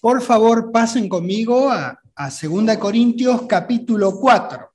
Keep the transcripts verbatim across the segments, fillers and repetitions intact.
Por favor, pasen conmigo a, a segunda Corintios capítulo cuatro.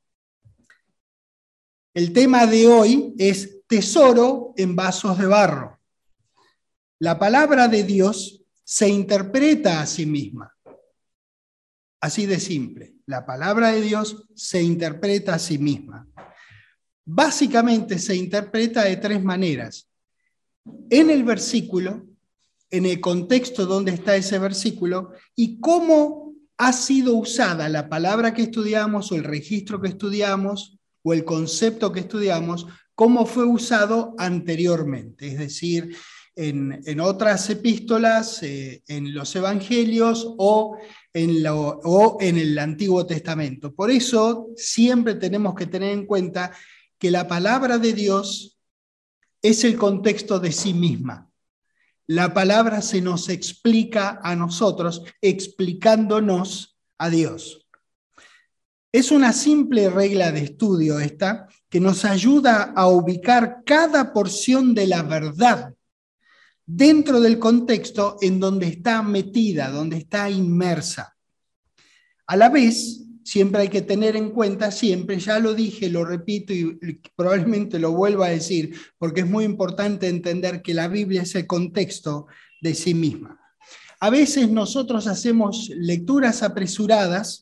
El tema de hoy es tesoro en vasos de barro. La palabra de Dios se interpreta a sí misma. Así de simple. La palabra de Dios se interpreta a sí misma. Básicamente se interpreta de tres maneras. En el versículo, en el contexto donde está ese versículo y cómo ha sido usada la palabra que estudiamos o el registro que estudiamos o el concepto que estudiamos, cómo fue usado anteriormente, es decir, en, en otras epístolas, eh, en los evangelios o en, lo, o en el Antiguo Testamento. Por eso siempre tenemos que tener en cuenta que la palabra de Dios es el contexto de sí misma. La palabra se nos explica a nosotros, explicándonos a Dios. Es una simple regla de estudio esta, que nos ayuda a ubicar cada porción de la verdad dentro del contexto en donde está metida, donde está inmersa. A la vez, siempre hay que tener en cuenta, siempre, ya lo dije, lo repito y probablemente lo vuelvo a decir, porque es muy importante entender que la Biblia es el contexto de sí misma. A veces nosotros hacemos lecturas apresuradas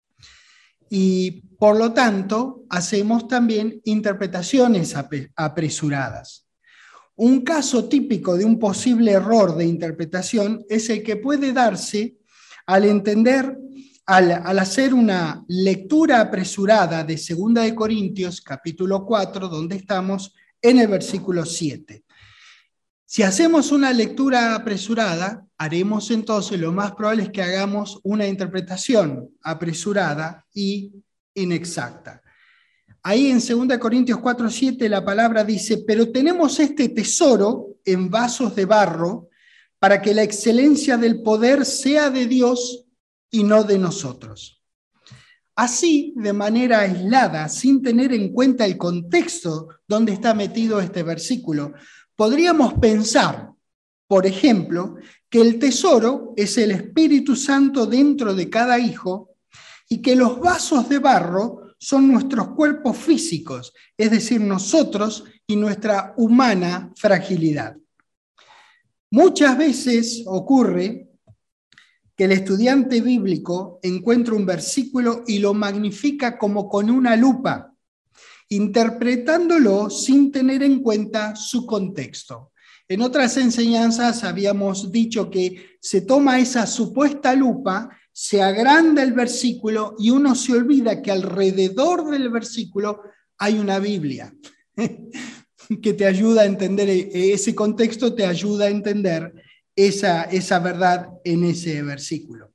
y por lo tanto hacemos también interpretaciones apresuradas. Un caso típico de un posible error de interpretación es el que puede darse al entender Al, al hacer una lectura apresurada de segunda de Corintios, capítulo cuatro, donde estamos en el versículo siete. Si hacemos una lectura apresurada, haremos entonces, lo más probable es que hagamos una interpretación apresurada y inexacta. Ahí en segunda de Corintios cuatro, siete la palabra dice, pero tenemos este tesoro en vasos de barro para que la excelencia del poder sea de Dios y no de nosotros. Así, de manera aislada, sin tener en cuenta el contexto donde está metido este versículo, podríamos pensar, por ejemplo, que el tesoro es el Espíritu Santo dentro de cada hijo y que los vasos de barro son nuestros cuerpos físicos, es decir, nosotros y nuestra humana fragilidad. Muchas veces ocurre que el estudiante bíblico encuentra un versículo y lo magnifica como con una lupa, interpretándolo sin tener en cuenta su contexto. En otras enseñanzas habíamos dicho que se toma esa supuesta lupa, se agranda el versículo y uno se olvida que alrededor del versículo hay una Biblia que te ayuda a entender ese contexto, te ayuda a entender Esa, esa verdad en ese versículo.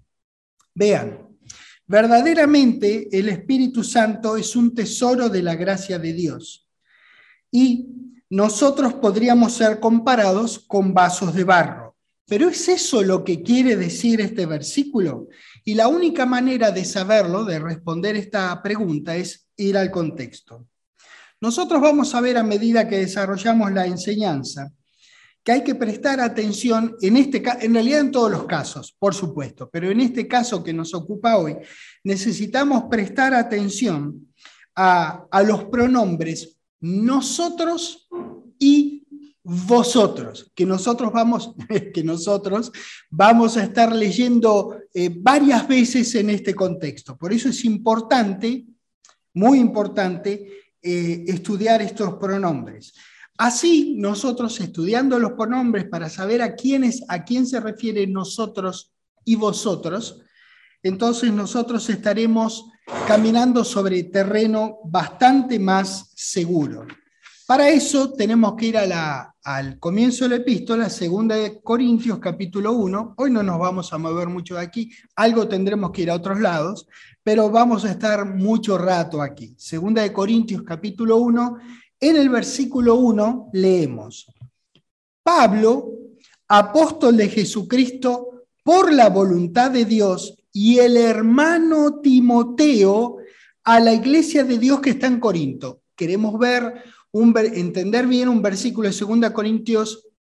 Vean, verdaderamente el Espíritu Santo es un tesoro de la gracia de Dios y nosotros podríamos ser comparados con vasos de barro. Pero ¿es eso lo que quiere decir este versículo? Y la única manera de saberlo, de responder esta pregunta, es ir al contexto. Nosotros vamos a ver a medida que desarrollamos la enseñanza que hay que prestar atención, en, este, en realidad en todos los casos, por supuesto, pero en este caso que nos ocupa hoy, necesitamos prestar atención a, a los pronombres nosotros y vosotros, que nosotros vamos, que nosotros vamos a estar leyendo eh, varias veces en este contexto. Por eso es importante, muy importante, eh, estudiar estos pronombres. Así, nosotros estudiando los pronombres para saber a quién, es, a quién se refiere nosotros y vosotros, entonces nosotros estaremos caminando sobre terreno bastante más seguro. Para eso tenemos que ir a la, al comienzo de la epístola, segunda de Corintios, capítulo uno. Hoy no nos vamos a mover mucho de aquí, algo tendremos que ir a otros lados, pero vamos a estar mucho rato aquí. Segunda de Corintios, capítulo uno. En el versículo uno leemos, Pablo, apóstol de Jesucristo por la voluntad de Dios, y el hermano Timoteo a la iglesia de Dios que está en Corinto. Queremos ver, un, entender bien un versículo de segunda Corintios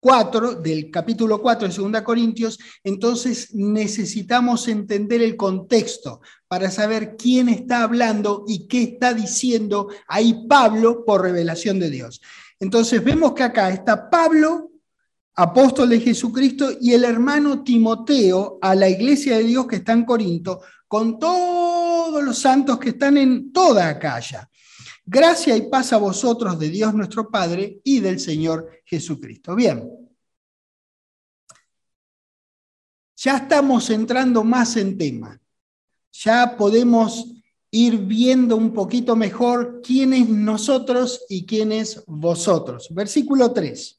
cuatro, del capítulo cuatro de segunda Corintios, entonces necesitamos entender el contexto para saber quién está hablando y qué está diciendo ahí Pablo por revelación de Dios. Entonces vemos que acá está Pablo, apóstol de Jesucristo, y el hermano Timoteo a la iglesia de Dios que está en Corinto, con todos los santos que están en toda Acaya. Gracia y paz a vosotros de Dios nuestro Padre y del Señor Jesucristo. Bien. Ya estamos entrando más en tema. Ya podemos ir viendo un poquito mejor quién es nosotros y quién es vosotros. Versículo tres.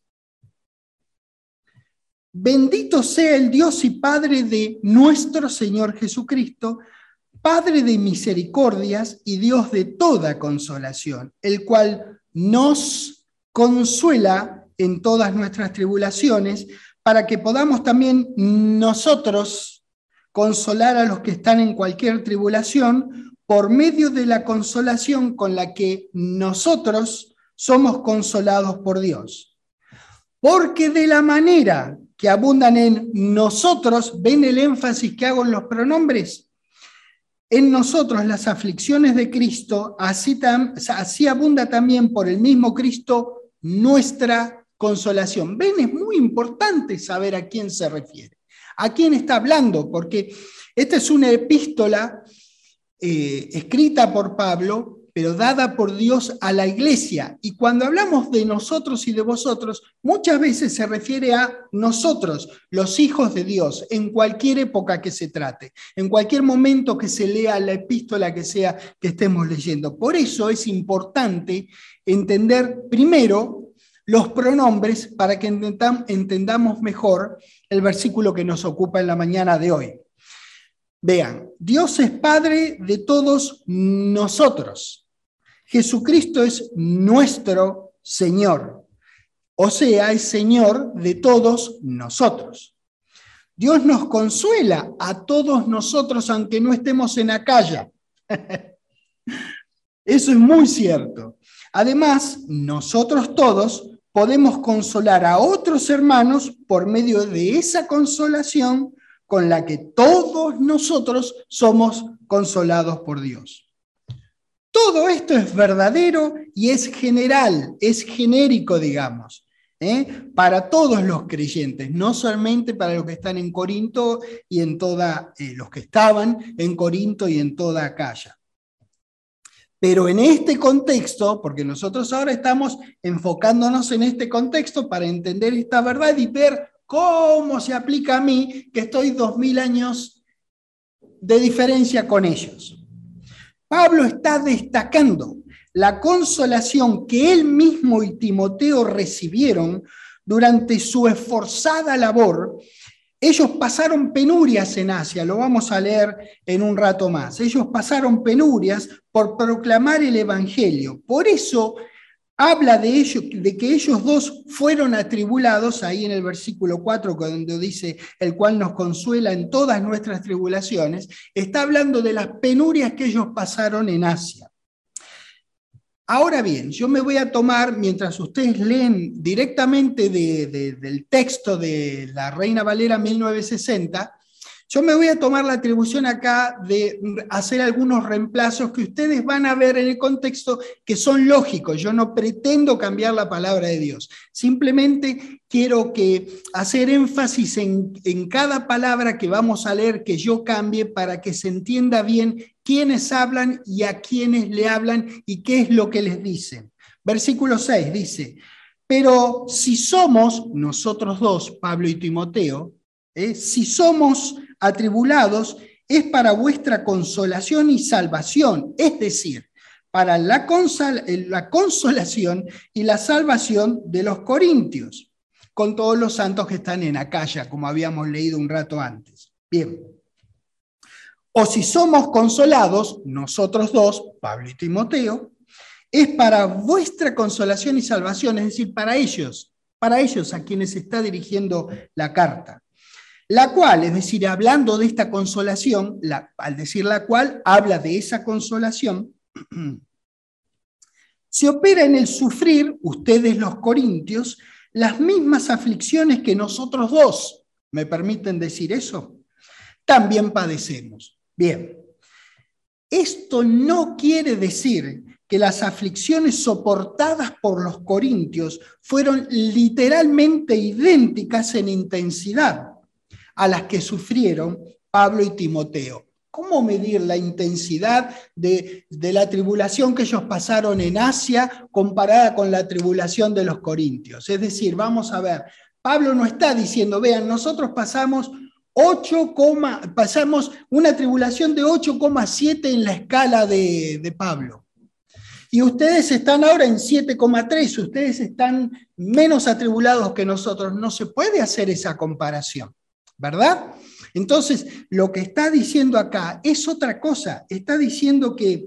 Bendito sea el Dios y Padre de nuestro Señor Jesucristo, Padre de misericordias y Dios de toda consolación, el cual nos consuela en todas nuestras tribulaciones, para que podamos también nosotros consolar a los que están en cualquier tribulación, por medio de la consolación con la que nosotros somos consolados por Dios. Porque de la manera que abundan en nosotros, ¿ven el énfasis que hago en los pronombres? En nosotros las aflicciones de Cristo, así, tam, así abunda también por el mismo Cristo nuestra consolación. ¿Ven? Es muy importante saber a quién se refiere, a quién está hablando, porque esta es una epístola eh, escrita por Pablo, pero dada por Dios a la iglesia. Y cuando hablamos de nosotros y de vosotros, muchas veces se refiere a nosotros, los hijos de Dios, en cualquier época que se trate, en cualquier momento que se lea la epístola que sea que estemos leyendo. Por eso es importante entender primero los pronombres para que entendamos mejor el versículo que nos ocupa en la mañana de hoy. Vean, Dios es Padre de todos nosotros. Jesucristo es nuestro Señor, o sea, es Señor de todos nosotros. Dios nos consuela a todos nosotros, aunque no estemos en Acaya. Eso es muy cierto. Además, nosotros todos podemos consolar a otros hermanos por medio de esa consolación con la que todos nosotros somos consolados por Dios. Todo esto es verdadero y es general, es genérico, digamos, ¿eh? Para todos los creyentes, no solamente para los que están en Corinto y en toda, eh, los que estaban en Corinto y en toda Acaya. Pero en este contexto, porque nosotros ahora estamos enfocándonos en este contexto para entender esta verdad y ver cómo se aplica a mí, que estoy dos mil años de diferencia con ellos. Pablo está destacando la consolación que él mismo y Timoteo recibieron durante su esforzada labor. Ellos pasaron penurias en Asia, lo vamos a leer en un rato más. Ellos pasaron penurias por proclamar el Evangelio. Por eso habla de, ellos, de que ellos dos fueron atribulados, ahí en el versículo cuatro, cuando dice, el cual nos consuela en todas nuestras tribulaciones, está hablando de las penurias que ellos pasaron en Asia. Ahora bien, yo me voy a tomar, mientras ustedes leen directamente de, de, del texto de la Reina Valera mil novecientos sesenta, yo me voy a tomar la atribución acá de hacer algunos reemplazos que ustedes van a ver en el contexto que son lógicos. Yo no pretendo cambiar la palabra de Dios. Simplemente quiero que hacer énfasis en, en cada palabra que vamos a leer que yo cambie para que se entienda bien quiénes hablan y a quiénes le hablan y qué es lo que les dicen. Versículo seis dice, pero si somos, nosotros dos, Pablo y Timoteo, ¿eh? si somos atribulados, es para vuestra consolación y salvación, es decir, para la, consol la consolación y la salvación de los corintios, con todos los santos que están en Acaya, como habíamos leído un rato antes. Bien. O si somos consolados, nosotros dos, Pablo y Timoteo, es para vuestra consolación y salvación, es decir, para ellos, para ellos a quienes se está dirigiendo la carta. La cual, es decir, hablando de esta consolación, la, al decir la cual, habla de esa consolación, se opera en el sufrir, ustedes los corintios, las mismas aflicciones que nosotros dos, ¿me permiten decir eso? También padecemos. Bien, esto no quiere decir que las aflicciones soportadas por los corintios fueron literalmente idénticas en intensidad a las que sufrieron Pablo y Timoteo. ¿Cómo medir la intensidad de, de la tribulación que ellos pasaron en Asia comparada con la tribulación de los corintios? Es decir, vamos a ver, Pablo no está diciendo, vean, nosotros pasamos, ocho, pasamos una tribulación de ocho coma siete en la escala de, de Pablo. Y ustedes están ahora en siete coma tres, ustedes están menos atribulados que nosotros. No se puede hacer esa comparación, ¿verdad? Entonces, lo que está diciendo acá es otra cosa. Está diciendo que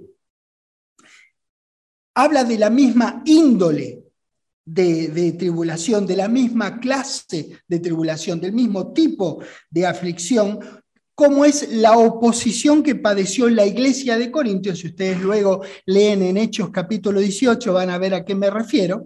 habla de la misma índole de, de tribulación, de la misma clase de tribulación, del mismo tipo de aflicción, como es la oposición que padeció la iglesia de Corintios. Si ustedes luego leen en Hechos capítulo dieciocho, van a ver a qué me refiero.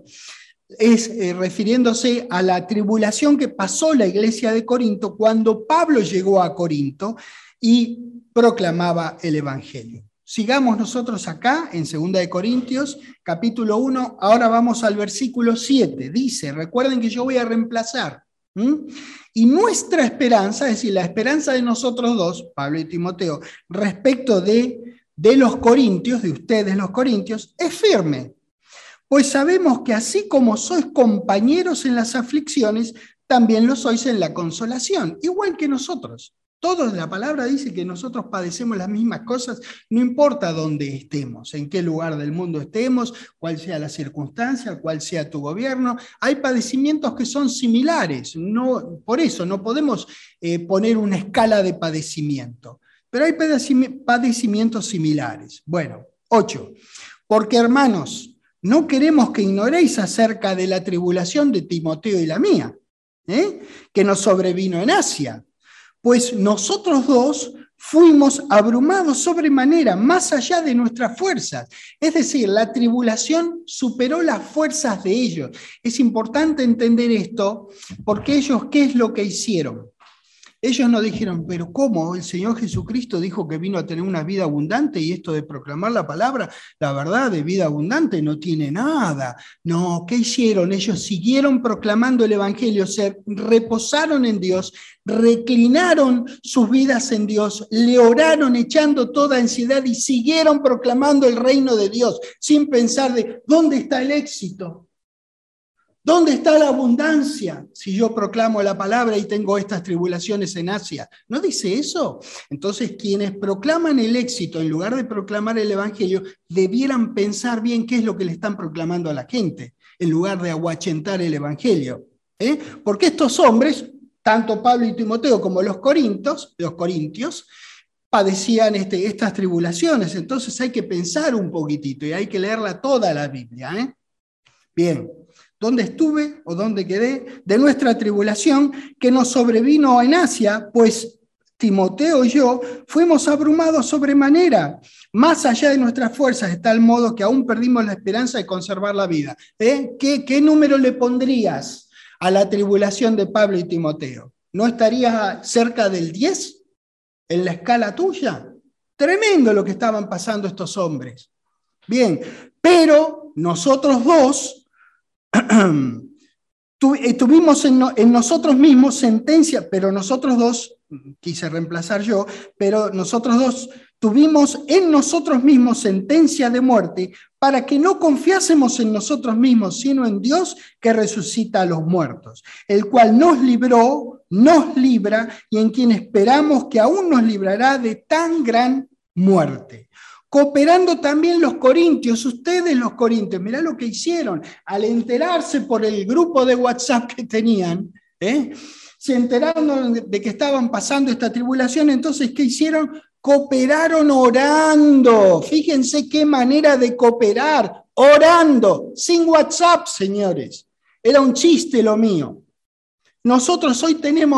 Es eh, refiriéndose a la tribulación que pasó la iglesia de Corinto cuando Pablo llegó a Corinto y proclamaba el evangelio. Sigamos nosotros acá en segunda de Corintios, capítulo uno, ahora vamos al versículo siete. Dice, recuerden que yo voy a reemplazar. ¿Mm? Y nuestra esperanza, es decir, la esperanza de nosotros dos, Pablo y Timoteo, respecto de, de los corintios, de ustedes los corintios, es firme. Pues sabemos que así como sois compañeros en las aflicciones, también lo sois en la consolación, igual que nosotros. Todos, la palabra dice que nosotros padecemos las mismas cosas, no importa dónde estemos, en qué lugar del mundo estemos, cuál sea la circunstancia, cuál sea tu gobierno. Hay padecimientos que son similares, no, por eso no podemos eh, poner una escala de padecimiento, pero hay padecimientos similares. Bueno, ocho. Porque hermanos, no queremos que ignoréis acerca de la tribulación de Timoteo y la mía, ¿eh? que nos sobrevino en Asia. Pues nosotros dos fuimos abrumados sobremanera, más allá de nuestras fuerzas. Es decir, la tribulación superó las fuerzas de ellos. Es importante entender esto, porque ellos, ¿qué es lo que hicieron? Ellos no dijeron, pero ¿cómo? El Señor Jesucristo dijo que vino a tener una vida abundante y esto de proclamar la palabra, la verdad de vida abundante no tiene nada. No, ¿qué hicieron? Ellos siguieron proclamando el Evangelio, se reposaron en Dios, reclinaron sus vidas en Dios, le oraron echando toda ansiedad y siguieron proclamando el reino de Dios sin pensar de ¿dónde está el éxito? ¿Dónde está la abundancia si yo proclamo la palabra y tengo estas tribulaciones en Asia? ¿No dice eso? Entonces, quienes proclaman el éxito en lugar de proclamar el evangelio, debieran pensar bien qué es lo que le están proclamando a la gente, en lugar de aguachentar el evangelio. ¿Eh? Porque estos hombres, tanto Pablo y Timoteo como los corintios, los corintios, padecían este, estas tribulaciones. Entonces hay que pensar un poquitito y hay que leerla toda la Biblia. ¿eh? Bien. ¿Dónde estuve o dónde quedé? De nuestra tribulación que nos sobrevino en Asia, pues Timoteo y yo fuimos abrumados sobremanera, más allá de nuestras fuerzas, de tal modo que aún perdimos la esperanza de conservar la vida. ¿Eh? ¿Qué, qué número le pondrías a la tribulación de Pablo y Timoteo? ¿No estaría cerca del diez en la escala tuya? Tremendo lo que estaban pasando estos hombres. Bien, pero nosotros dos tuvimos en, no, en nosotros mismos sentencia, pero nosotros dos, quise reemplazar yo, pero nosotros dos tuvimos en nosotros mismos sentencia de muerte para que no confiásemos en nosotros mismos, sino en Dios que resucita a los muertos, el cual nos libró, nos libra y en quien esperamos que aún nos librará de tan gran muerte. Cooperando también los corintios, ustedes los corintios, mirá lo que hicieron, al enterarse por el grupo de WhatsApp que tenían, ¿eh? se enteraron de que estaban pasando esta tribulación, entonces, ¿qué hicieron? Cooperaron orando, fíjense qué manera de cooperar, orando, sin WhatsApp, señores, era un chiste lo mío. Nosotros hoy tenemos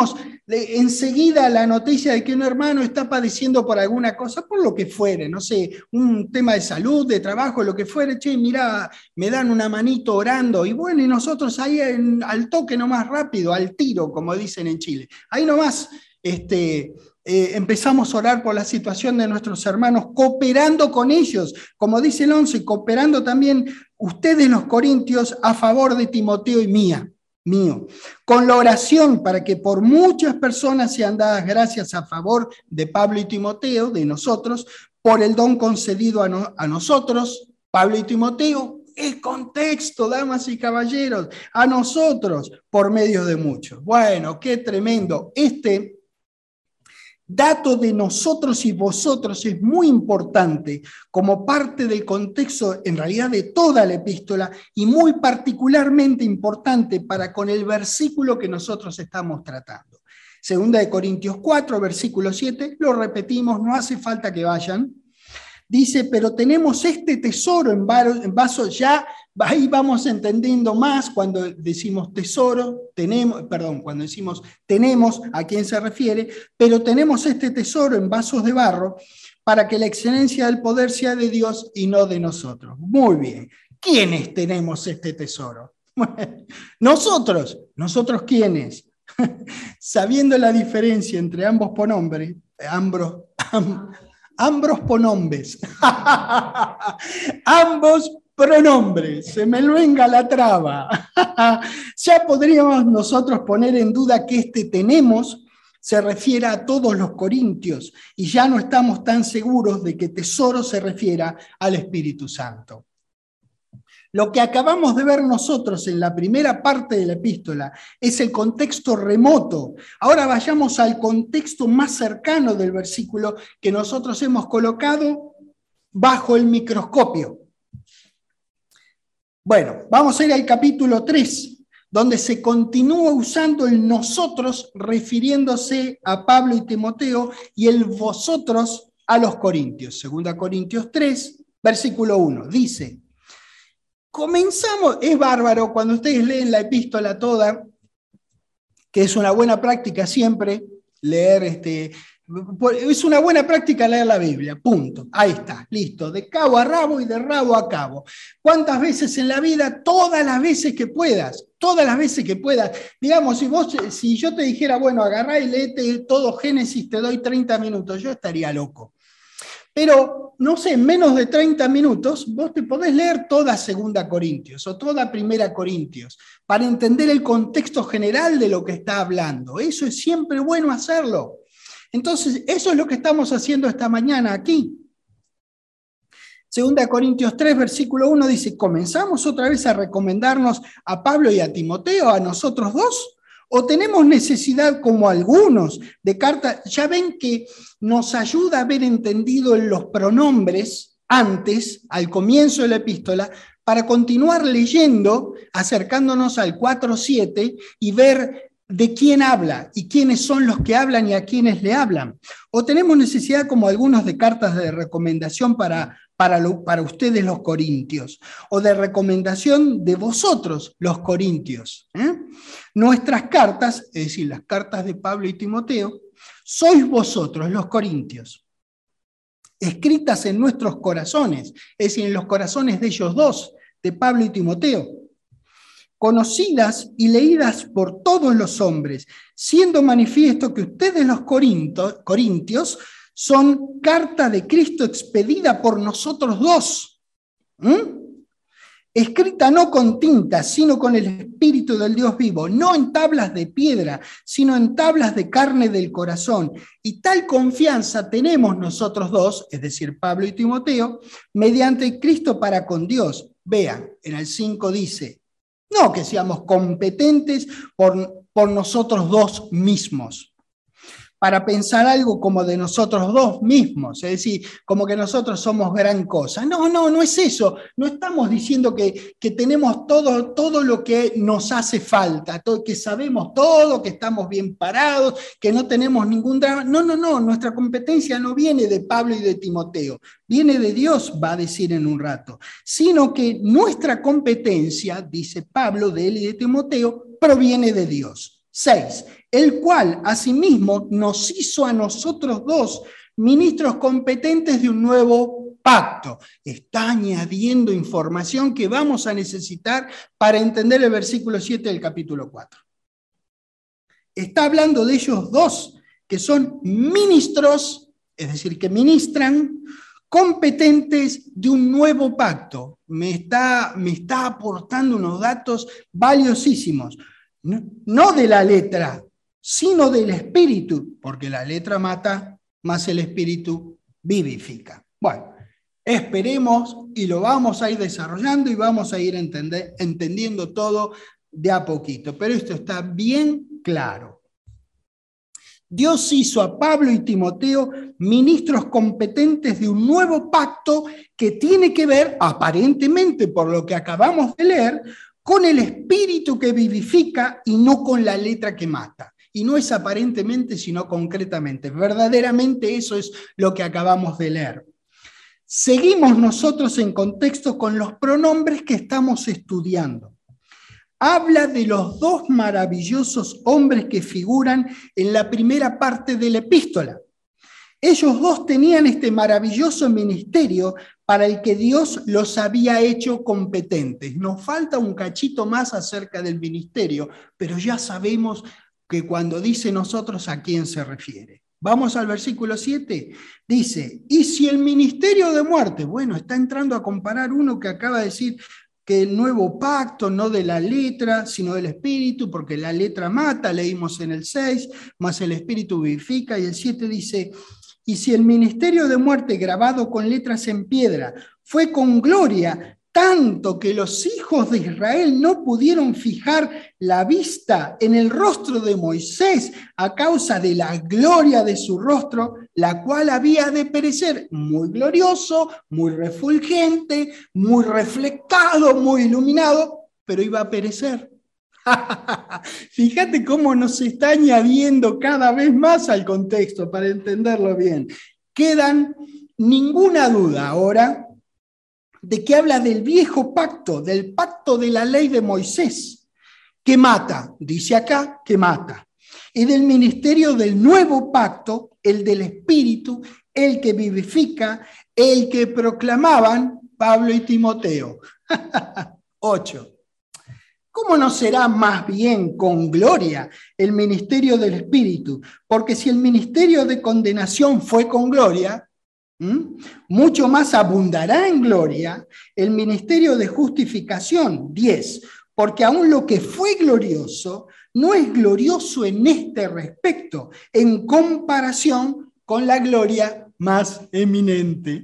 le, enseguida la noticia de que un hermano está padeciendo por alguna cosa, por lo que fuere, no sé, un tema de salud, de trabajo, lo que fuere, che, mira, me dan una manito orando, y bueno, y nosotros ahí en, al toque nomás rápido, al tiro, como dicen en Chile, ahí nomás, este... Eh, empezamos a orar por la situación de nuestros hermanos, cooperando con ellos, como dice el once, cooperando también ustedes los corintios a favor de Timoteo y mía, mío, con la oración para que por muchas personas sean dadas gracias a favor de Pablo y Timoteo, de nosotros, por el don concedido a, no, a nosotros, Pablo y Timoteo, es contexto, damas y caballeros, a nosotros por medio de muchos. Bueno, qué tremendo. Este dato de nosotros y vosotros es muy importante como parte del contexto, en realidad de toda la epístola, y muy particularmente importante para con el versículo que nosotros estamos tratando. Segunda de Corintios cuatro, versículo siete, lo repetimos, no hace falta que vayan. Dice, pero tenemos este tesoro en vasos, ya ahí vamos entendiendo más cuando decimos tesoro, tenemos, perdón, cuando decimos tenemos, a quién se refiere, pero tenemos este tesoro en vasos de barro para que la excelencia del poder sea de Dios y no de nosotros. Muy bien, ¿quiénes tenemos este tesoro? Nosotros, ¿nosotros quiénes? Sabiendo la diferencia entre ambos pronombres, ambos, ambos pronombres, ambos pronombres, se me venga la traba. Ya podríamos nosotros poner en duda que este tenemos se refiere a todos los corintios y ya no estamos tan seguros de que tesoro se refiera al Espíritu Santo. Lo que acabamos de ver nosotros en la primera parte de la epístola es el contexto remoto. Ahora vayamos al contexto más cercano del versículo que nosotros hemos colocado bajo el microscopio. Bueno, vamos a ir al capítulo tres, donde se continúa usando el nosotros refiriéndose a Pablo y Timoteo y el vosotros a los corintios. Segunda Corintios tres, versículo uno, dice... Comenzamos, es bárbaro cuando ustedes leen la epístola toda, que es una buena práctica siempre leer, este, es una buena práctica leer la Biblia, punto. Ahí está, listo, de cabo a rabo y de rabo a cabo. ¿Cuántas veces en la vida? Todas las veces que puedas, todas las veces que puedas. Digamos, si, vos, si yo te dijera, bueno, agarrá y léete todo Génesis, te doy treinta minutos, yo estaría loco. Pero, no sé, en menos de treinta minutos vos te podés leer toda Segunda Corintios o toda Primera Corintios para entender el contexto general de lo que está hablando. Eso es siempre bueno hacerlo. Entonces, eso es lo que estamos haciendo esta mañana aquí. Segunda Corintios tres, versículo uno dice, ¿comenzamos otra vez a recomendarnos a Pablo y a Timoteo, a nosotros dos? ¿O tenemos necesidad, como algunos, de cartas? Ya ven que nos ayuda a haber entendido los pronombres antes, al comienzo de la epístola, para continuar leyendo, acercándonos al cuatro siete y ver de quién habla y quiénes son los que hablan y a quiénes le hablan. ¿O tenemos necesidad, como algunos, de cartas de recomendación para... Para, lo, para ustedes los corintios, o de recomendación de vosotros los corintios? ¿eh? Nuestras cartas, es decir, las cartas de Pablo y Timoteo, sois vosotros los corintios, escritas en nuestros corazones, es decir, en los corazones de ellos dos, de Pablo y Timoteo, conocidas y leídas por todos los hombres, siendo manifiesto que ustedes los corintios, corintios son carta de Cristo expedida por nosotros dos, ¿Mm? escrita no con tinta, sino con el Espíritu del Dios vivo, no en tablas de piedra, sino en tablas de carne del corazón. Y tal confianza tenemos nosotros dos, es decir, Pablo y Timoteo, mediante Cristo para con Dios. Vean, en el cinco dice, no que seamos competentes por, por nosotros dos mismos, para pensar algo como de nosotros dos mismos, es decir, como que nosotros somos gran cosa. No, no, no es eso. No estamos diciendo que, que tenemos todo, todo lo que nos hace falta, todo, que sabemos todo, que estamos bien parados, que no tenemos ningún drama. No, no, no, nuestra competencia no viene de Pablo y de Timoteo, viene de Dios, va a decir en un rato, sino que nuestra competencia, dice Pablo, de él y de Timoteo, proviene de Dios. Seis, el cual asimismo nos hizo a nosotros dos ministros competentes de un nuevo pacto. Está añadiendo información que vamos a necesitar para entender el versículo siete del capítulo cuatro. Está hablando de ellos dos, que son ministros, es decir, que ministran, competentes de un nuevo pacto. Me está, me está aportando unos datos valiosísimos. No, no de la letra, sino del espíritu, porque la letra mata, más el espíritu vivifica. Bueno, esperemos y lo vamos a ir desarrollando y vamos a ir entender, entendiendo todo de a poquito, pero esto está bien claro. Dios hizo a Pablo y Timoteo ministros competentes de un nuevo pacto que tiene que ver, aparentemente por lo que acabamos de leer, con el espíritu que vivifica y no con la letra que mata. Y no es aparentemente, sino concretamente. Verdaderamente eso es lo que acabamos de leer. Seguimos nosotros en contexto con los pronombres que estamos estudiando. Habla de los dos maravillosos hombres que figuran en la primera parte de la epístola. Ellos dos tenían este maravilloso ministerio para el que Dios los había hecho competentes. Nos falta un cachito más acerca del ministerio, pero ya sabemos que cuando dice nosotros, ¿a quién se refiere? Vamos al versículo siete. Dice, y si el ministerio de muerte, bueno, está entrando a comparar uno que acaba de decir que el nuevo pacto, no de la letra, sino del espíritu, porque la letra mata, leímos en el seis, más el espíritu vivifica, y el siete dice, y si el ministerio de muerte grabado con letras en piedra fue con gloria, tanto que los hijos de Israel no pudieron fijar la vista en el rostro de Moisés a causa de la gloria de su rostro, la cual había de perecer. Muy glorioso, muy refulgente, muy reflectado, muy iluminado, pero iba a perecer. Fíjate cómo nos está añadiendo cada vez más al contexto para entenderlo bien. Quedan ninguna duda ahora de que habla del viejo pacto, del pacto de la ley de Moisés, que mata, dice acá, que mata. Y del ministerio del nuevo pacto, el del Espíritu, el que vivifica, el que proclamaban Pablo y Timoteo. Ocho. ¿Cómo no será más bien con gloria el ministerio del Espíritu? Porque si el ministerio de condenación fue con gloria, ¿Mm? mucho más abundará en gloria el ministerio de justificación. diez. Porque aún lo que fue glorioso no es glorioso en este respecto, en comparación con la gloria más eminente.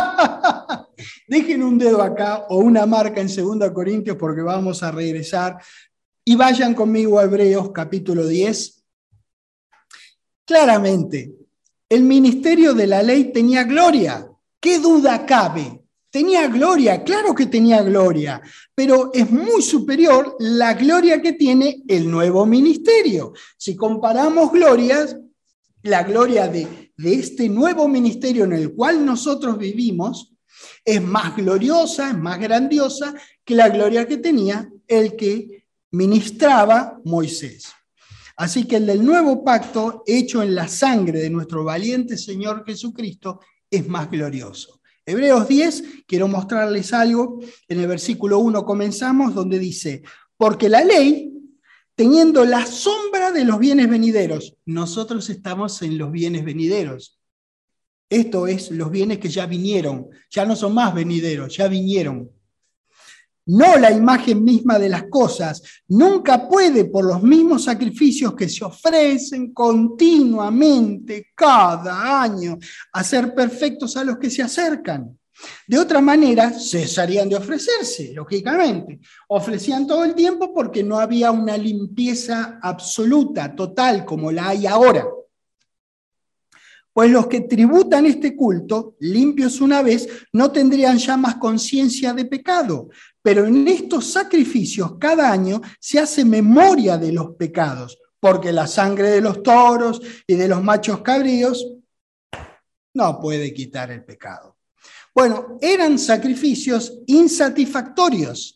Dejen un dedo acá o una marca en segunda Corintios porque vamos a regresar y vayan conmigo a Hebreos capítulo diez. Claramente, el ministerio de la ley tenía gloria. ¿Qué duda cabe? Tenía gloria, claro que tenía gloria, pero es muy superior la gloria que tiene el nuevo ministerio. Si comparamos glorias, la gloria de, de este nuevo ministerio en el cual nosotros vivimos es más gloriosa, es más grandiosa que la gloria que tenía el que ministraba Moisés. Así que el del nuevo pacto, hecho en la sangre de nuestro valiente Señor Jesucristo, es más glorioso. Hebreos diez, quiero mostrarles algo. En el versículo uno comenzamos, donde dice, porque la ley, teniendo la sombra de los bienes venideros, nosotros estamos en los bienes venideros. Esto es, los bienes que ya vinieron, ya no son más venideros, ya vinieron. No la imagen misma de las cosas, nunca puede por los mismos sacrificios que se ofrecen continuamente cada año hacer perfectos a los que se acercan. De otra manera, cesarían de ofrecerse, lógicamente. Ofrecían todo el tiempo porque no había una limpieza absoluta, total, como la hay ahora. Pues los que tributan este culto, limpios una vez, no tendrían ya más conciencia de pecado. Pero en estos sacrificios cada año se hace memoria de los pecados, porque la sangre de los toros y de los machos cabríos no puede quitar el pecado. Bueno, eran sacrificios insatisfactorios,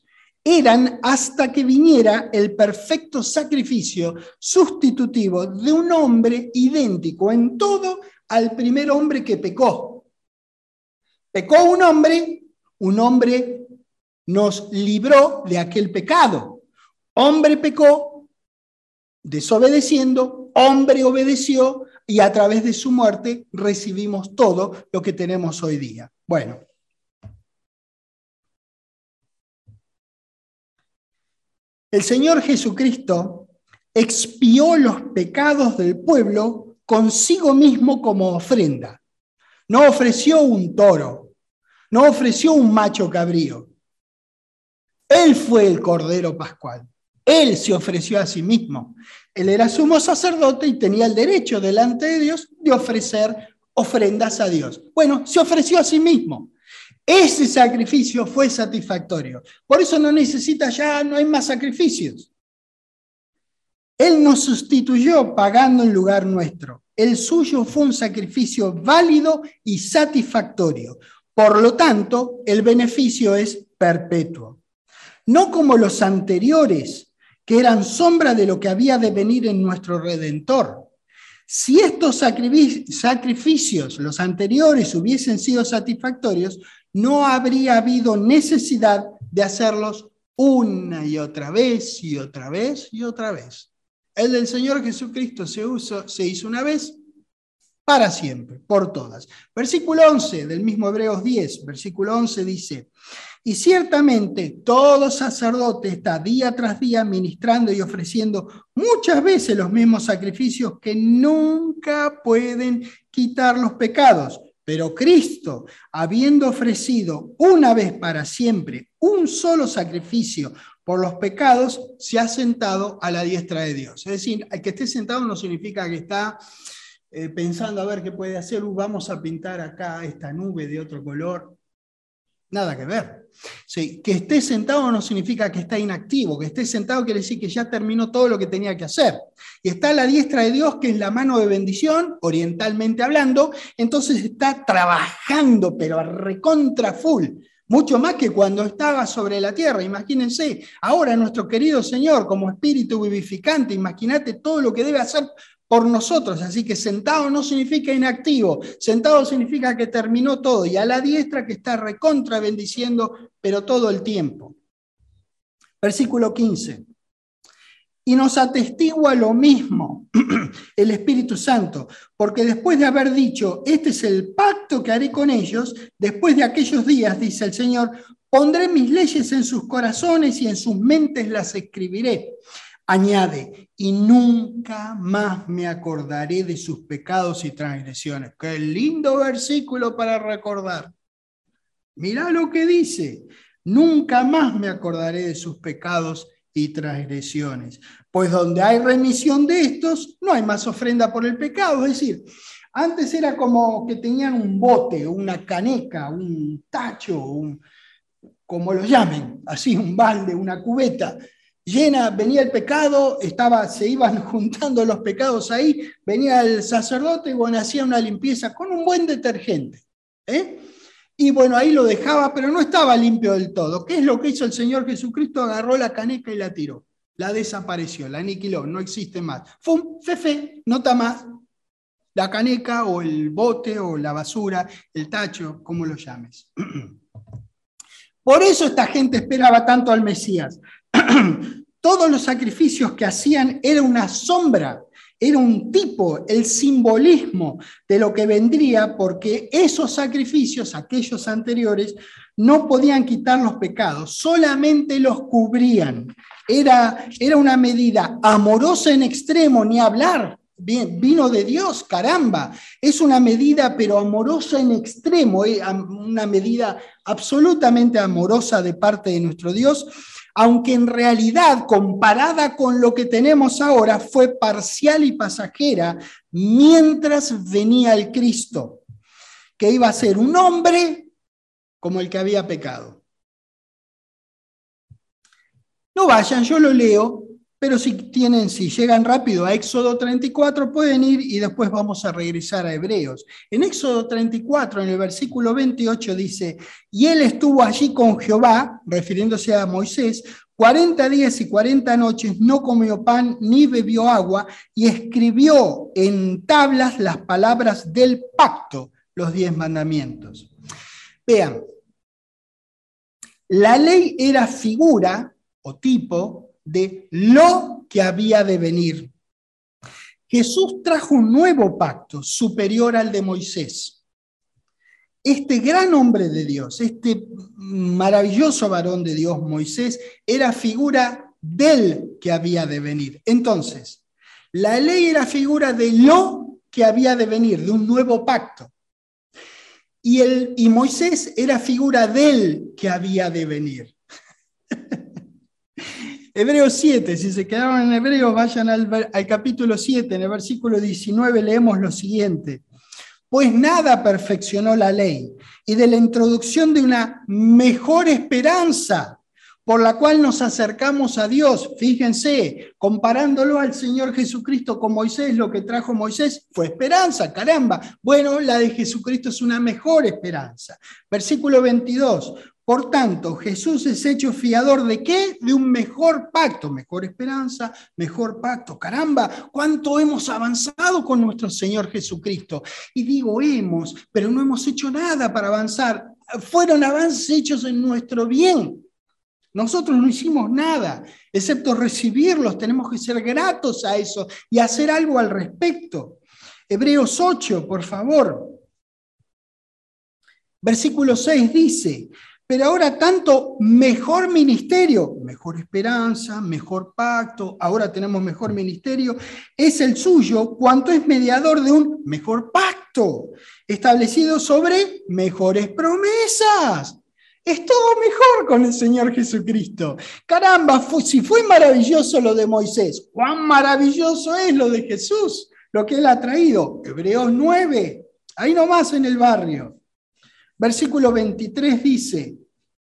eran hasta que viniera el perfecto sacrificio sustitutivo de un hombre idéntico en todo al primer hombre que pecó. Pecó un hombre, un hombre nos libró de aquel pecado. Hombre pecó, desobedeciendo, hombre obedeció y a través de su muerte recibimos todo lo que tenemos hoy día. Bueno. El Señor Jesucristo expió los pecados del pueblo consigo mismo como ofrenda. No ofreció un toro, no ofreció un macho cabrío. Él fue el Cordero Pascual. Él se ofreció a sí mismo. Él era sumo sacerdote y tenía el derecho delante de Dios de ofrecer ofrendas a Dios. Bueno, se ofreció a sí mismo. Ese sacrificio fue satisfactorio. Por eso no necesita ya, no hay más sacrificios. Él nos sustituyó pagando en lugar nuestro. El suyo fue un sacrificio válido y satisfactorio. Por lo tanto, el beneficio es perpetuo. No como los anteriores, que eran sombra de lo que había de venir en nuestro Redentor. Si estos sacrificios, los anteriores, hubiesen sido satisfactorios, no habría habido necesidad de hacerlos una y otra vez y otra vez y otra vez. El del Señor Jesucristo se, usó, se hizo una vez para siempre, por todas. Versículo once del mismo Hebreos diez, versículo once dice: y ciertamente todo sacerdote está día tras día ministrando y ofreciendo muchas veces los mismos sacrificios que nunca pueden quitar los pecados. Pero Cristo, habiendo ofrecido una vez para siempre un solo sacrificio por los pecados, se ha sentado a la diestra de Dios. Es decir, el que esté sentado no significa que está eh, pensando a ver qué puede hacer. Uh, vamos a pintar acá esta nube de otro color. Nada que ver. Sí, que esté sentado no significa que está inactivo. Que esté sentado quiere decir que ya terminó todo lo que tenía que hacer. Y está a la diestra de Dios, que es la mano de bendición, orientalmente hablando. Entonces está trabajando, pero a recontra full. Mucho más que cuando estaba sobre la tierra. Imagínense, ahora nuestro querido Señor, como espíritu vivificante, imagínate todo lo que debe hacer por nosotros. Así que sentado no significa inactivo, sentado significa que terminó todo, y a la diestra que está recontra bendiciendo, pero todo el tiempo. Versículo quince. Y nos atestigua lo mismo el Espíritu Santo, porque después de haber dicho, este es el pacto que haré con ellos, después de aquellos días, dice el Señor, pondré mis leyes en sus corazones y en sus mentes las escribiré. Añade, y nunca más me acordaré de sus pecados y transgresiones. Qué lindo versículo para recordar. Mirá lo que dice, nunca más me acordaré de sus pecados y transgresiones. Pues donde hay remisión de estos, no hay más ofrenda por el pecado. Es decir, antes era como que tenían un bote, una caneca, un tacho, un, como lo llamen, así, un balde, una cubeta. Llena, venía el pecado, estaba, se iban juntando los pecados ahí, venía el sacerdote y bueno, hacía una limpieza con un buen detergente. ¿eh? Y bueno, ahí lo dejaba, pero no estaba limpio del todo. ¿Qué es lo que hizo el Señor Jesucristo? Agarró la caneca y la tiró. La desapareció, la aniquiló, no existe más. ¡Fum! Fefe, no está más. La caneca o el bote o la basura, el tacho, como lo llames. Por eso esta gente esperaba tanto al Mesías. Todos los sacrificios que hacían era una sombra, era un tipo, el simbolismo de lo que vendría, porque esos sacrificios, aquellos anteriores, no podían quitar los pecados, solamente los cubrían. Era, era una medida amorosa en extremo, ni hablar. Bien, vino de Dios, caramba, es una medida pero amorosa en extremo, eh, una medida absolutamente amorosa de parte de nuestro Dios, aunque en realidad comparada con lo que tenemos ahora fue parcial y pasajera mientras venía el Cristo, que iba a ser un hombre como el que había pecado. No vayan, yo lo leo, Pero si tienen, si llegan rápido a Éxodo treinta y cuatro, pueden ir y después vamos a regresar a Hebreos. En Éxodo treinta y cuatro, en el versículo veintiocho, dice: y él estuvo allí con Jehová, refiriéndose a Moisés, cuarenta días y cuarenta noches, no comió pan ni bebió agua, y escribió en tablas las palabras del pacto, los diez mandamientos. Vean, la ley era figura o tipo de lo que había de venir. Jesús trajo un nuevo pacto superior al de Moisés. Este gran hombre de Dios, este maravilloso varón de Dios, Moisés, era figura del que había de venir. Entonces, la ley era figura de lo que había de venir, de un nuevo pacto. Y, el, y Moisés era figura del que había de venir. Hebreos siete, si se quedaron en Hebreos, vayan al, al capítulo siete, en el versículo diecinueve leemos lo siguiente: pues nada perfeccionó la ley, y de la introducción de una mejor esperanza, por la cual nos acercamos a Dios. Fíjense, comparándolo al Señor Jesucristo con Moisés, lo que trajo Moisés fue esperanza, caramba. Bueno, la de Jesucristo es una mejor esperanza. Versículo veintidós. Por tanto, Jesús es hecho fiador ¿de qué? De un mejor pacto, mejor esperanza, mejor pacto. Caramba, cuánto hemos avanzado con nuestro Señor Jesucristo. Y digo hemos, pero no hemos hecho nada para avanzar. Fueron avances hechos en nuestro bien. Nosotros no hicimos nada, excepto recibirlos. Tenemos que ser gratos a eso y hacer algo al respecto. Hebreos ocho, por favor. Versículo seis dice: pero ahora tanto mejor ministerio, mejor esperanza, mejor pacto, ahora tenemos mejor ministerio, es el suyo, cuanto es mediador de un mejor pacto, establecido sobre mejores promesas. Es todo mejor con el Señor Jesucristo. Caramba, fue, si fue maravilloso lo de Moisés, cuán maravilloso es lo de Jesús, lo que Él ha traído. Hebreos nueve, ahí nomás en el barrio. Versículo veintitrés dice: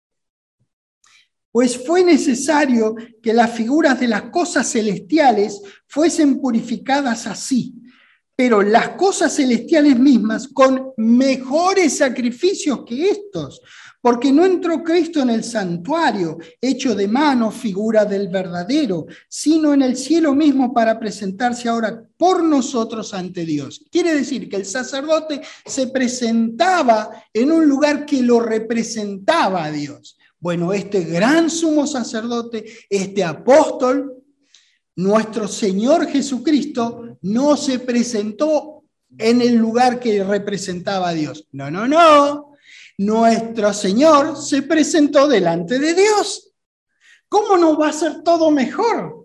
pues fue necesario que las figuras de las cosas celestiales fuesen purificadas así, pero las cosas celestiales mismas con mejores sacrificios que estos, porque no entró Cristo en el santuario, hecho de mano, figura del verdadero, sino en el cielo mismo para presentarse ahora por nosotros ante Dios. Quiere decir que el sacerdote se presentaba en un lugar que lo representaba a Dios. Bueno, este gran sumo sacerdote, este apóstol, nuestro Señor Jesucristo, no se presentó en el lugar que representaba a Dios. No, no, no. Nuestro Señor se presentó delante de Dios. ¿Cómo no va a ser todo mejor?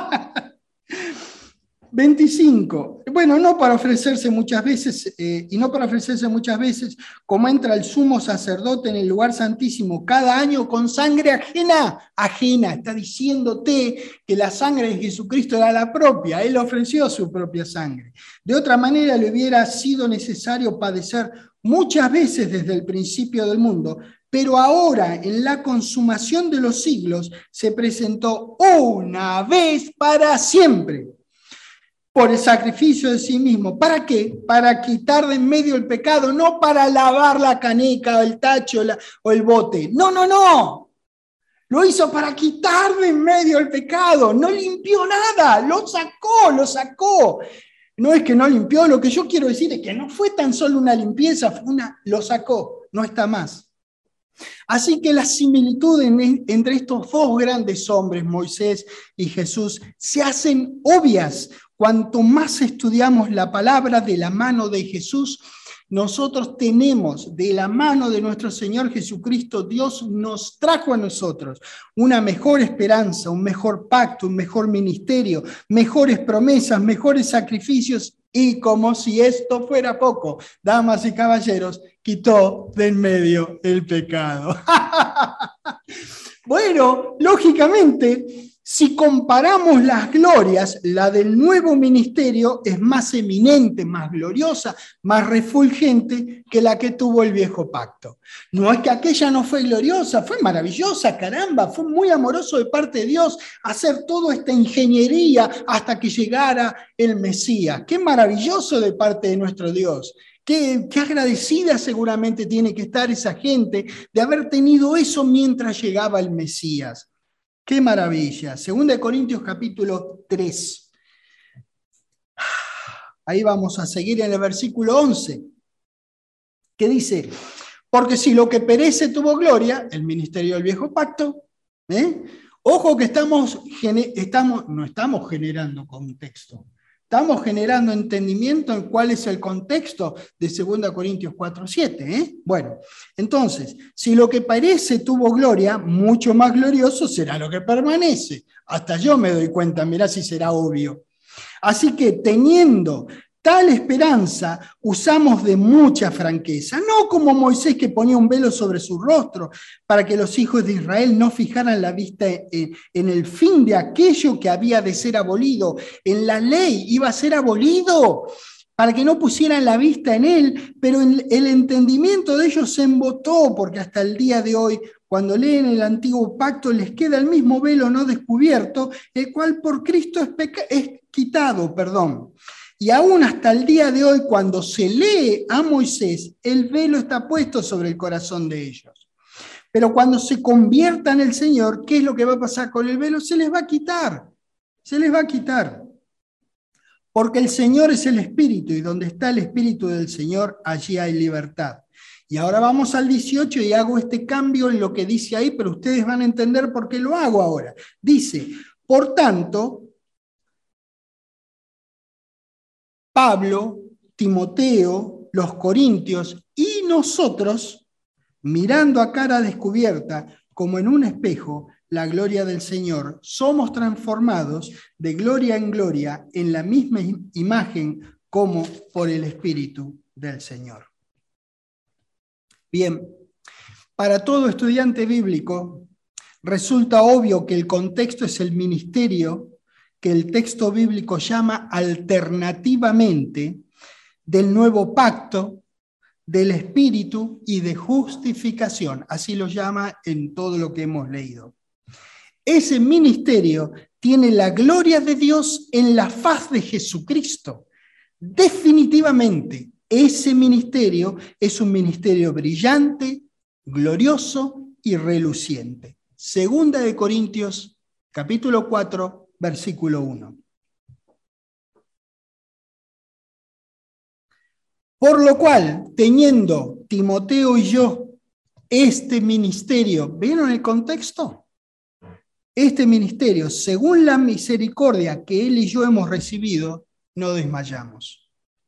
veinticinco. Bueno, no para ofrecerse muchas veces, eh, y no para ofrecerse muchas veces, como entra el sumo sacerdote en el lugar santísimo cada año con sangre ajena, ajena, está diciéndote que la sangre de Jesucristo era la propia, Él ofreció su propia sangre. De otra manera le hubiera sido necesario padecer muchas veces desde el principio del mundo, pero ahora en la consumación de los siglos se presentó una vez para siempre, por el sacrificio de sí mismo. ¿Para qué? Para quitar de en medio el pecado, no para lavar la caneca, el tacho la, o el bote. No, no, no. Lo hizo para quitar de en medio el pecado. No limpió nada, lo sacó, lo sacó. No es que no limpió, lo que yo quiero decir es que no fue tan solo una limpieza, fue una, lo sacó, no está más. Así que la similitud en, entre estos dos grandes hombres, Moisés y Jesús, se hacen obvias. Cuanto más estudiamos la palabra de la mano de Jesús, nosotros tenemos de la mano de nuestro Señor Jesucristo, Dios nos trajo a nosotros una mejor esperanza, un mejor pacto, un mejor ministerio, mejores promesas, mejores sacrificios, y como si esto fuera poco, damas y caballeros, quitó de en medio el pecado. Bueno, lógicamente, Si comparamos las glorias, la del nuevo ministerio es más eminente, más gloriosa, más refulgente que la que tuvo el viejo pacto. No es que aquella no fue gloriosa, fue maravillosa, caramba, fue muy amoroso de parte de Dios hacer toda esta ingeniería hasta que llegara el Mesías. Qué maravilloso de parte de nuestro Dios. Qué, qué agradecida seguramente tiene que estar esa gente de haber tenido eso mientras llegaba el Mesías. ¡Qué maravilla! Segunda de Corintios capítulo tres. Ahí vamos a seguir en el versículo once, que dice, porque si lo que perece tuvo gloria, el ministerio del viejo pacto, ¿eh? Ojo que estamos, estamos, no estamos generando contexto, estamos generando entendimiento en cuál es el contexto de Segunda de Corintios cuatro siete. ¿eh? Bueno, entonces, si lo que parece tuvo gloria, mucho más glorioso será lo que permanece. Hasta yo me doy cuenta, mirá si será obvio. Así que teniendo tal esperanza, usamos de mucha franqueza, no como Moisés que ponía un velo sobre su rostro para que los hijos de Israel no fijaran la vista en el fin de aquello que había de ser abolido. En la ley iba a ser abolido para que no pusieran la vista en él, pero el entendimiento de ellos se embotó, porque hasta el día de hoy, cuando leen el antiguo pacto, les queda el mismo velo no descubierto, el cual por Cristo es, peca- es quitado, perdón. Y aún hasta el día de hoy, cuando se lee a Moisés, el velo está puesto sobre el corazón de ellos. Pero cuando se convierta en el Señor, ¿qué es lo que va a pasar con el velo? Se les va a quitar, se les va a quitar. Porque el Señor es el Espíritu, y donde está el Espíritu del Señor, allí hay libertad. Y ahora vamos al dieciocho y hago este cambio en lo que dice ahí, pero ustedes van a entender por qué lo hago ahora. Dice, por tanto, Pablo, Timoteo, los corintios y nosotros, mirando a cara descubierta, como en un espejo, la gloria del Señor, somos transformados de gloria en gloria en la misma imagen como por el Espíritu del Señor. Bien, para todo estudiante bíblico resulta obvio que el contexto es el ministerio que el texto bíblico llama alternativamente del nuevo pacto, del Espíritu y de justificación. Así lo llama en todo lo que hemos leído. Ese ministerio tiene la gloria de Dios en la faz de Jesucristo. Definitivamente, ese ministerio es un ministerio brillante, glorioso y reluciente. Segunda de Corintios, capítulo cuatro, versículo uno. Por lo cual, teniendo Timoteo y yo este ministerio, ¿vieron el contexto? Este ministerio, según la misericordia que él y yo hemos recibido, no desmayamos.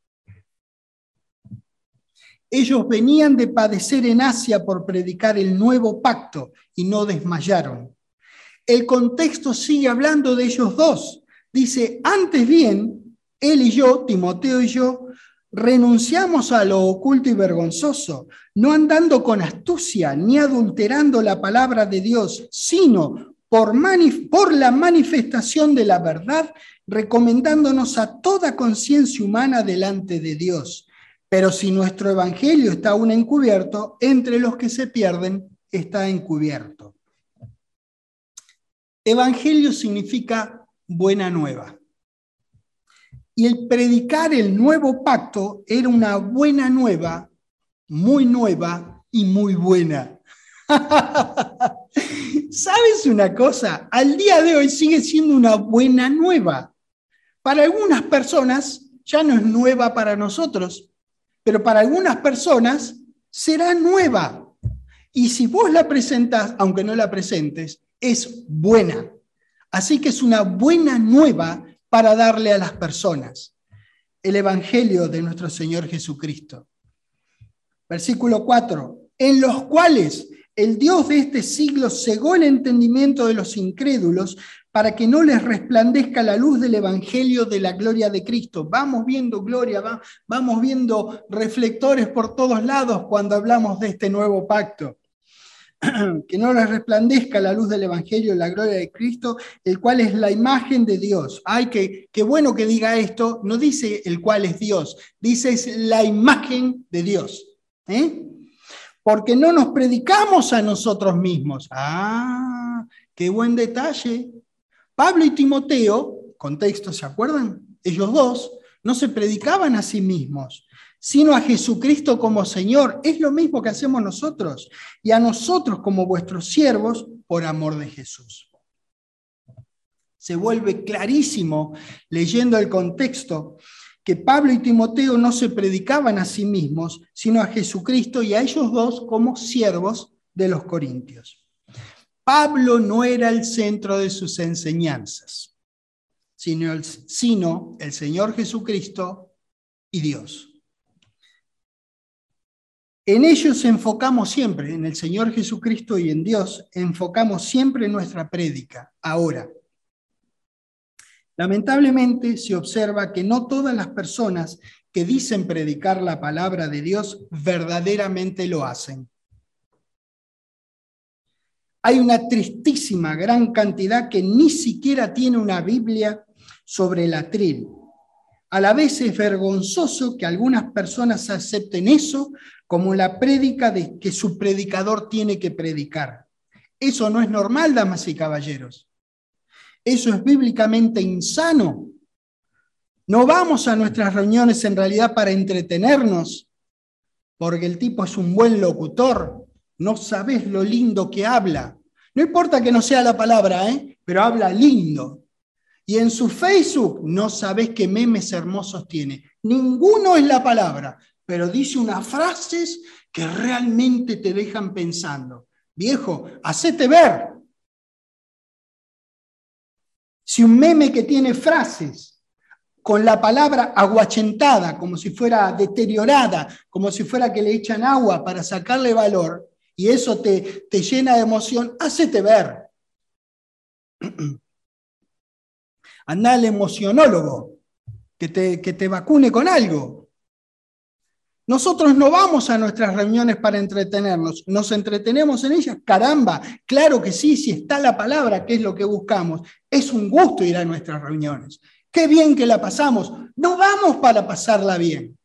Ellos venían de padecer en Asia por predicar el nuevo pacto y no desmayaron. El contexto sigue hablando de ellos dos. Dice, antes bien, él y yo, Timoteo y yo, renunciamos a lo oculto y vergonzoso, no andando con astucia ni adulterando la palabra de Dios, sino por, manif- por la manifestación de la verdad, recomendándonos a toda conciencia humana delante de Dios. Pero si nuestro evangelio está aún encubierto, entre los que se pierden está encubierto. Evangelio significa buena nueva. Y el predicar el nuevo pacto era una buena nueva, muy nueva y muy buena. ¿Sabes una cosa? Al día de hoy sigue siendo una buena nueva. Para algunas personas ya no es nueva para nosotros, pero para algunas personas será nueva. Y si vos la presentás, aunque no la presentes, es buena. Así que es una buena nueva para darle a las personas. El Evangelio de nuestro Señor Jesucristo. Versículo cuatro. En los cuales el Dios de este siglo cegó el entendimiento de los incrédulos para que no les resplandezca la luz del Evangelio de la gloria de Cristo. Vamos viendo gloria, va, vamos viendo reflectores por todos lados cuando hablamos de este nuevo pacto. que no les resplandezca la luz del Evangelio de la gloria de Cristo, el cual es la imagen de Dios. Ay, qué, qué bueno que diga esto, no dice el cual es Dios, dice es la imagen de Dios. ¿Eh? Porque no nos predicamos a nosotros mismos. Ah, qué buen detalle. Pablo y Timoteo, contexto, ¿se acuerdan? Ellos dos no se predicaban a sí mismos, sino a Jesucristo como Señor. Es lo mismo que hacemos nosotros, y a nosotros como vuestros siervos por amor de Jesús. Se vuelve clarísimo, leyendo el contexto, que Pablo y Timoteo no se predicaban a sí mismos, sino a Jesucristo y a ellos dos como siervos de los corintios. Pablo no era el centro de sus enseñanzas, sino el, sino el Señor Jesucristo y Dios. En ellos enfocamos siempre, en el Señor Jesucristo y en Dios, enfocamos siempre nuestra prédica. Ahora, lamentablemente se observa que no todas las personas que dicen predicar la palabra de Dios verdaderamente lo hacen. Hay una tristísima gran cantidad que ni siquiera tiene una Biblia sobre el atril. A la vez es vergonzoso que algunas personas acepten eso como la prédica de que su predicador tiene que predicar. Eso no es normal, damas y caballeros. Eso es bíblicamente insano. No vamos a nuestras reuniones en realidad para entretenernos, porque el tipo es un buen locutor. No sabes lo lindo que habla. No importa que no sea la palabra, ¿eh? Pero habla lindo. Y en su Facebook no sabés qué memes hermosos tiene. Ninguno es la palabra, pero dice unas frases que realmente te dejan pensando. Viejo, hacete ver. Si un meme que tiene frases con la palabra aguachentada, como si fuera deteriorada, como si fuera que le echan agua para sacarle valor, y eso te, te llena de emoción, hacete ver. Andá al emocionólogo, que te, que te vacune con algo. Nosotros no vamos a nuestras reuniones para entretenernos, nos entretenemos en ellas. Caramba, claro que sí, si está la palabra, que es lo que buscamos. Es un gusto ir a nuestras reuniones. Qué bien que la pasamos. No vamos para pasarla bien.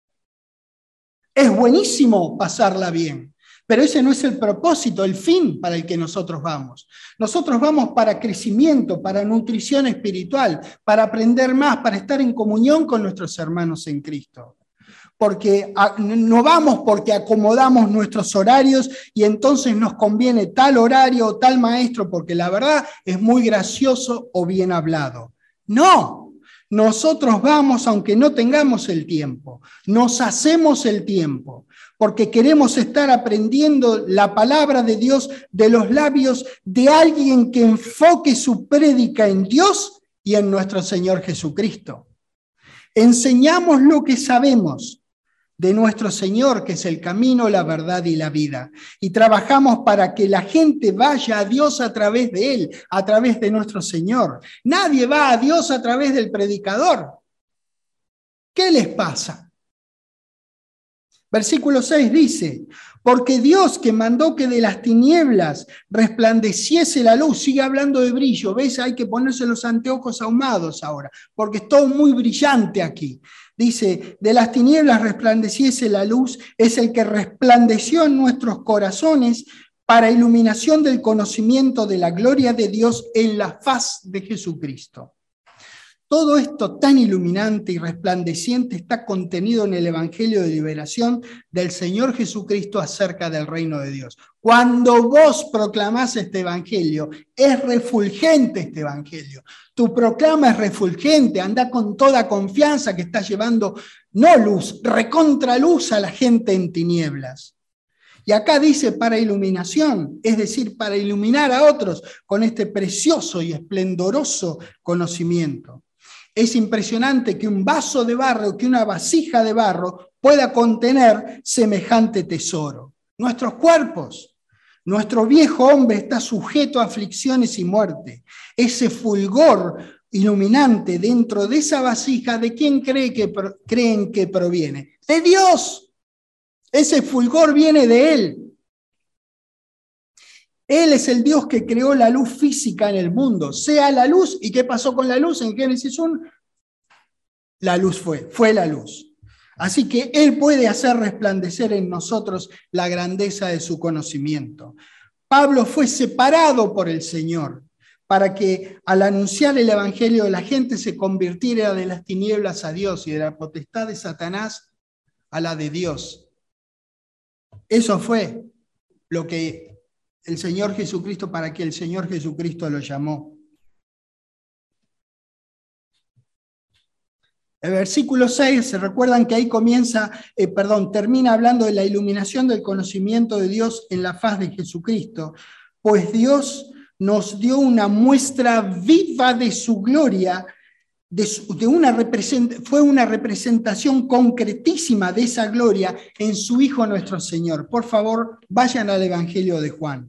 Es buenísimo pasarla bien, pero ese no es el propósito, el fin para el que nosotros vamos. Nosotros vamos para crecimiento, para nutrición espiritual, para aprender más, para estar en comunión con nuestros hermanos en Cristo. Porque no vamos porque acomodamos nuestros horarios y entonces nos conviene tal horario o tal maestro porque la verdad es muy gracioso o bien hablado. No, nosotros vamos aunque no tengamos el tiempo, nos hacemos el tiempo porque queremos estar aprendiendo la palabra de Dios de los labios de alguien que enfoque su prédica en Dios y en nuestro Señor Jesucristo. Enseñamos lo que sabemos de nuestro Señor, que es el camino, la verdad y la vida. Y trabajamos para que la gente vaya a Dios a través de Él, a través de nuestro Señor. Nadie va a Dios a través del predicador. ¿Qué les pasa? Versículo seis dice, porque Dios que mandó que de las tinieblas resplandeciese la luz, sigue hablando de brillo, ¿ves? Hay que ponerse los anteojos ahumados ahora, porque es todo muy brillante aquí. Dice, de las tinieblas resplandeciese la luz, es el que resplandeció en nuestros corazones para iluminación del conocimiento de la gloria de Dios en la faz de Jesucristo. Todo esto tan iluminante y resplandeciente está contenido en el Evangelio de liberación del Señor Jesucristo acerca del reino de Dios. Cuando vos proclamás este Evangelio, es refulgente este Evangelio. Tu proclama es refulgente, anda con toda confianza que estás llevando, no luz, recontraluz a la gente en tinieblas. Y acá dice para iluminación, es decir, para iluminar a otros con este precioso y esplendoroso conocimiento. Es impresionante que un vaso de barro, que una vasija de barro pueda contener semejante tesoro. Nuestros cuerpos, nuestro viejo hombre está sujeto a aflicciones y muerte. Ese fulgor iluminante dentro de esa vasija, ¿de quién cree que, creen que proviene? De Dios. Ese fulgor viene de Él. Él es el Dios que creó la luz física en el mundo. Sea la luz. ¿Y qué pasó con la luz en Génesis uno? La luz fue, fue la luz. Así que Él puede hacer resplandecer en nosotros la grandeza de su conocimiento. Pablo fue separado por el Señor para que al anunciar el Evangelio la gente se convirtiera de las tinieblas a Dios y de la potestad de Satanás a la de Dios. Eso fue lo que el Señor Jesucristo, para que el Señor Jesucristo lo llamó. El versículo seis, se recuerdan que ahí comienza, eh, perdón, termina hablando de la iluminación del conocimiento de Dios en la faz de Jesucristo, pues Dios nos dio una muestra viva de su gloria, de, su, de una represent, fue una representación concretísima de esa gloria en su Hijo nuestro Señor. Por favor, vayan al Evangelio de Juan.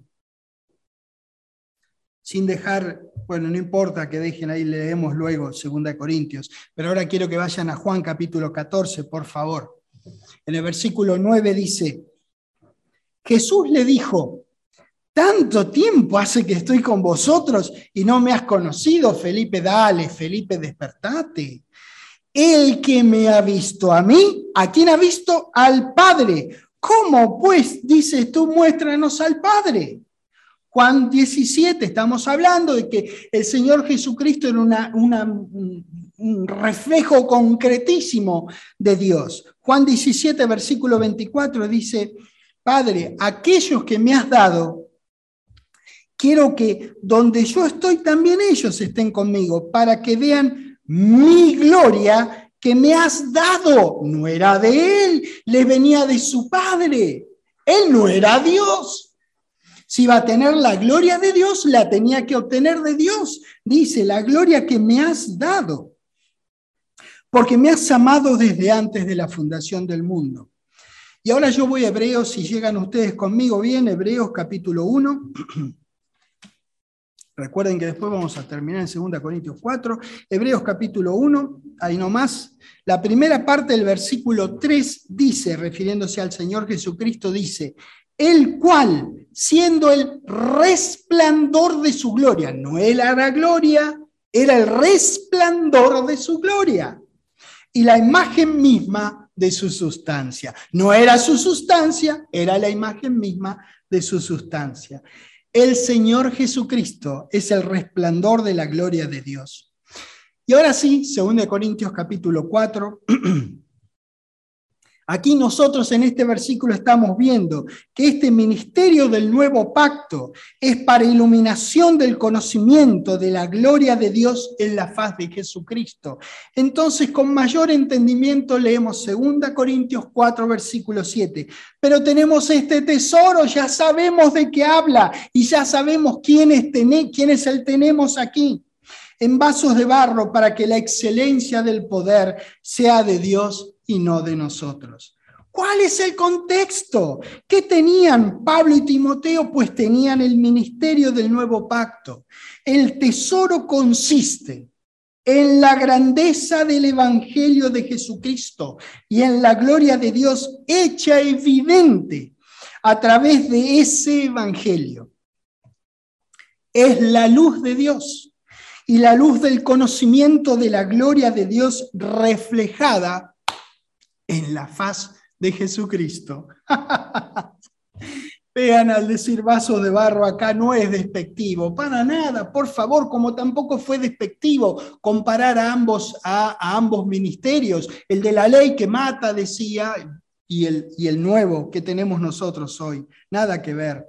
Sin dejar, bueno, no importa que dejen ahí, leemos luego segunda de Corintios, pero ahora quiero que vayan a Juan capítulo catorce, por favor. En el versículo nueve dice, Jesús le dijo, tanto tiempo hace que estoy con vosotros y no me has conocido, Felipe, dale, Felipe, despertate. El que me ha visto a mí, ¿a quién ha visto? Al Padre. ¿Cómo pues, dices tú, muéstranos al Padre? Juan diecisiete, estamos hablando de que el Señor Jesucristo era una, una, un reflejo concretísimo de Dios. Juan diecisiete, versículo veinticuatro dice, Padre, aquellos que me has dado, quiero que donde yo estoy también ellos estén conmigo, para que vean mi gloria que me has dado. No era de Él, le venía de su Padre. Él no era Dios. Si iba a tener la gloria de Dios, la tenía que obtener de Dios. Dice, la gloria que me has dado, porque me has amado desde antes de la fundación del mundo. Y ahora yo voy a Hebreos, si llegan ustedes conmigo bien, Hebreos capítulo uno. Recuerden que después vamos a terminar en segunda Corintios cuatro. Hebreos capítulo uno, ahí nomás. La primera parte del versículo tres dice, refiriéndose al Señor Jesucristo, dice, el cual, siendo el resplandor de su gloria, no era la gloria, era el resplandor de su gloria, y la imagen misma de su sustancia. No era su sustancia, era la imagen misma de su sustancia. El Señor Jesucristo es el resplandor de la gloria de Dios. Y ahora sí, segunda Corintios capítulo cuatro, aquí nosotros en este versículo estamos viendo que este ministerio del nuevo pacto es para iluminación del conocimiento de la gloria de Dios en la faz de Jesucristo. Entonces, con mayor entendimiento leemos segunda Corintios cuatro, versículo siete. Pero tenemos este tesoro, ya sabemos de qué habla y ya sabemos quién es, tené, quién es el tenemos aquí, en vasos de barro, para que la excelencia del poder sea de Dios y no de nosotros. ¿Cuál es el contexto? ¿Qué tenían Pablo y Timoteo? Pues tenían el ministerio del nuevo pacto. El tesoro consiste en la grandeza del evangelio de Jesucristo y en la gloria de Dios hecha evidente a través de ese evangelio. Es la luz de Dios y la luz del conocimiento de la gloria de Dios reflejada en la faz de Jesucristo. Vean, al decir vasos de barro acá no es despectivo, para nada, por favor, como tampoco fue despectivo comparar a ambos, a, a ambos ministerios, el de la ley que mata, decía, y el, y el nuevo que tenemos nosotros hoy, nada que ver.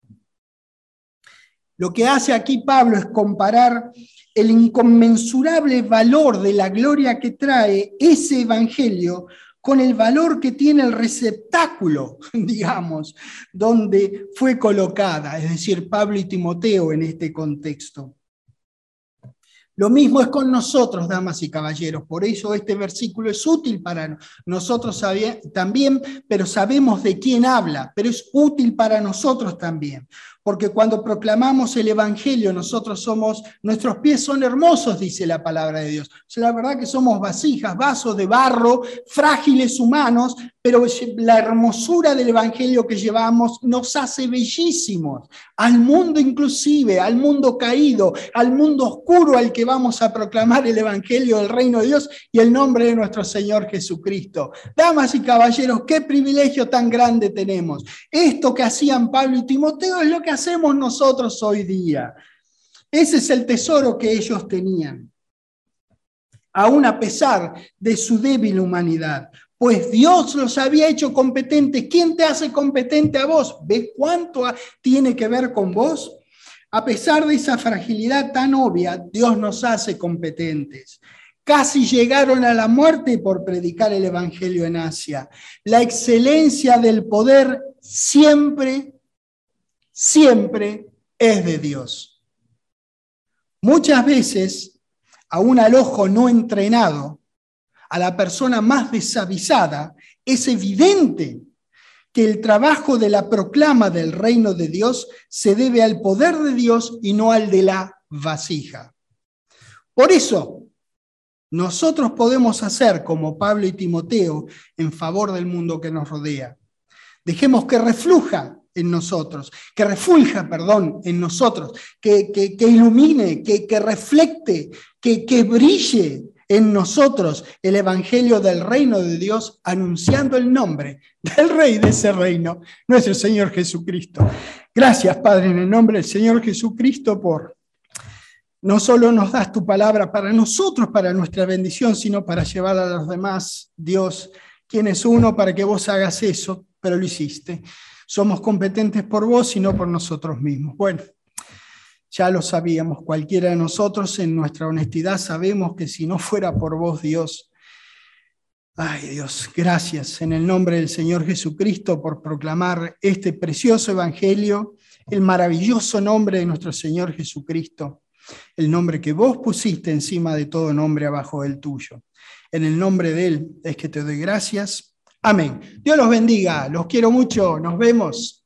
Lo que hace aquí Pablo es comparar el inconmensurable valor de la gloria que trae ese evangelio con el valor que tiene el receptáculo, digamos, donde fue colocada, es decir, Pablo y Timoteo en este contexto. Lo mismo es con nosotros, damas y caballeros, por eso este versículo es útil para nosotros también, pero sabemos de quién habla, pero es útil para nosotros también, porque cuando proclamamos el Evangelio, nosotros somos, nuestros pies son hermosos, dice la palabra de Dios. O sea, la verdad que somos vasijas, vasos de barro, frágiles humanos, pero la hermosura del Evangelio que llevamos nos hace bellísimos, al mundo inclusive, al mundo caído, al mundo oscuro al que vamos a proclamar el Evangelio del reino de Dios y el nombre de nuestro Señor Jesucristo. Damas y caballeros, qué privilegio tan grande tenemos. Esto que hacían Pablo y Timoteo es lo que hacemos nosotros hoy día. Ese es el tesoro que ellos tenían, aún a pesar de su débil humanidad. Pues Dios los había hecho competentes. ¿Quién te hace competente a vos? ¿Ves cuánto tiene que ver con vos? A pesar de esa fragilidad tan obvia, Dios nos hace competentes. Casi llegaron a la muerte por predicar el Evangelio en Asia. La excelencia del poder siempre, siempre es de Dios. Muchas veces, aún al ojo no entrenado, a la persona más desavisada, es evidente que el trabajo de la proclama del reino de Dios se debe al poder de Dios y no al de la vasija. Por eso, nosotros podemos hacer como Pablo y Timoteo en favor del mundo que nos rodea. Dejemos que refluja en nosotros, que refulja, perdón, en nosotros, que, que, que ilumine, que, que reflecte, que, que brille en nosotros el evangelio del reino de Dios, anunciando el nombre del rey de ese reino, nuestro Señor Jesucristo. Gracias, Padre, en el nombre del Señor Jesucristo, por no solo nos das tu palabra para nosotros, para nuestra bendición, sino para llevar a los demás. Dios, ¿quién es uno para que vos hagas eso? Pero lo hiciste. Somos competentes por vos y no por nosotros mismos. Bueno, ya lo sabíamos, cualquiera de nosotros en nuestra honestidad sabemos que si no fuera por vos, Dios, ay Dios, gracias en el nombre del Señor Jesucristo por proclamar este precioso evangelio, el maravilloso nombre de nuestro Señor Jesucristo, el nombre que vos pusiste encima de todo nombre abajo del tuyo. En el nombre de Él es que te doy gracias. Amén. Dios los bendiga, los quiero mucho, nos vemos.